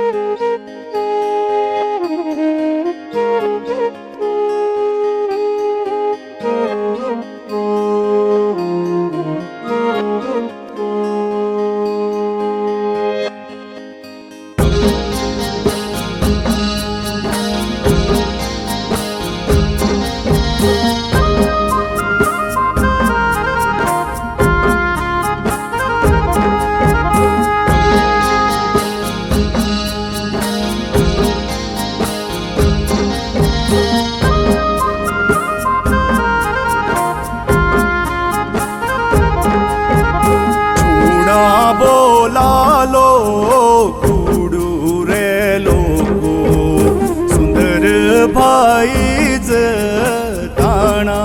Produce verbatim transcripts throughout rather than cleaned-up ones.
बोलालो कुडू रे लोको सुंदर भाईच ताणा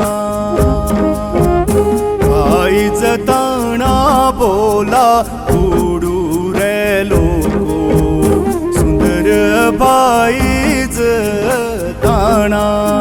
भाईच ताणा बोला कुडू रे लोको सुंदर भाईच ताणा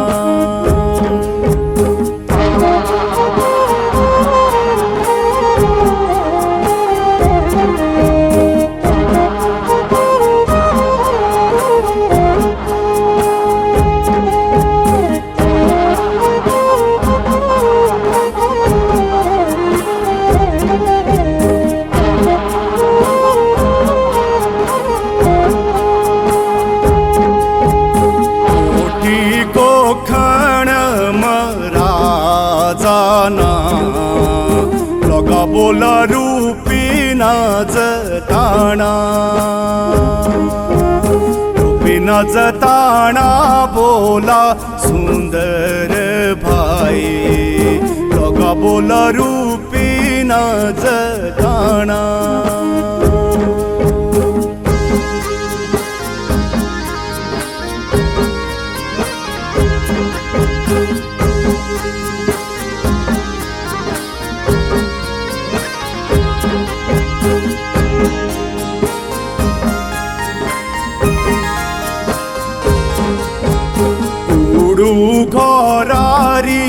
लोका बोला रूपी नाच ताणा रूपी नाच ताणा बोला सुंदर भाई लोका बोला रूपी नाच ताणा घोरारी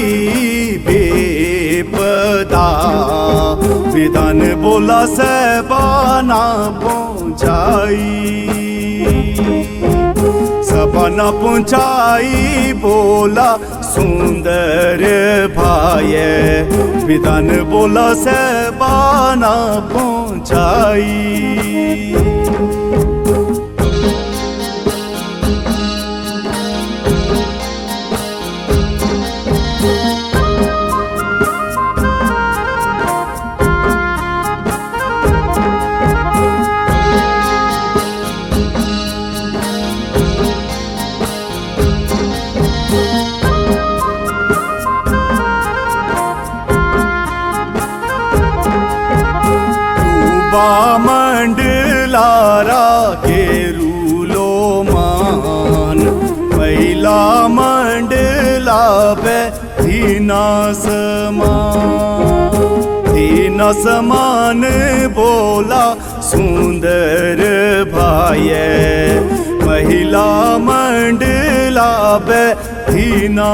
बेपदा विधान बोला सबाना पहुंचाई सबाना पहुंचाई बोला सुंदर भाई विधान बोला सबाना पहुंचाई मंडलारा केरूलो मान महिला मंडला पे दीना समान दीना समान बोला सुंदर भाई महिला मंडला पे दीना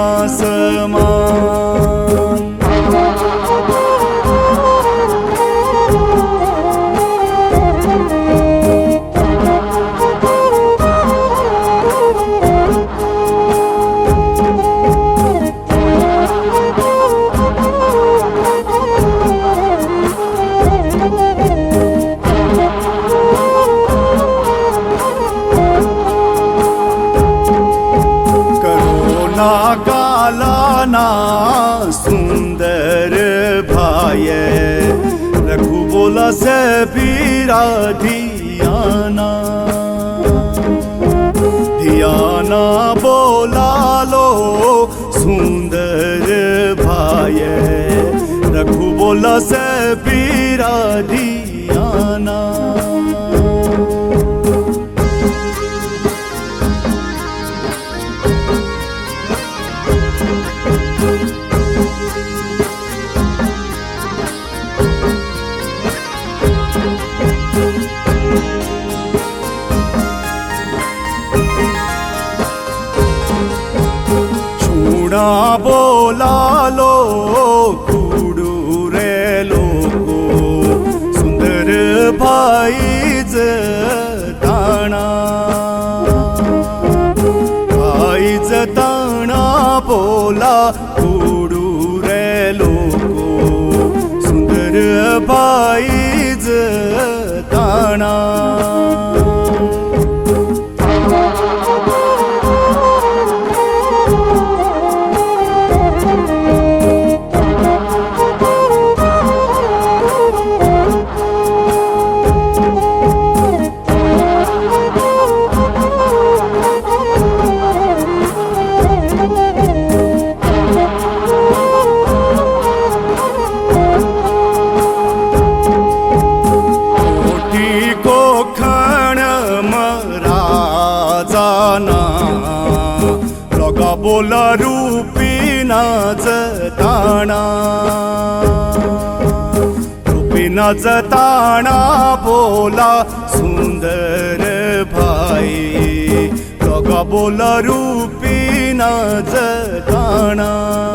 समान कालाना सुंदर भाई रघु बोला से पीरा धियाना धियाना बोला लो सुंदर भाई रघु बोला से पीरा धियाना बोला लो कुडू रे लोको भाईज ताणा लोका बोला रूपीनाच ताणा रूपीनाच ताणा बोला सुंदर भाई लोका बोला रूपीनाच ताणा